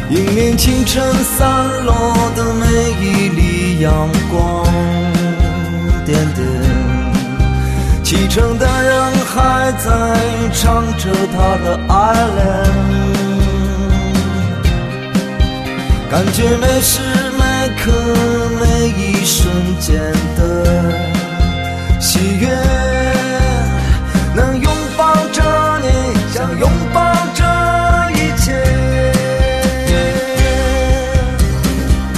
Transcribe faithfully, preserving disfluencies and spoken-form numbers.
迎面清晨散落的每一粒阳光，点点启程的人还在唱着他的爱恋，感觉每时每刻每一瞬间的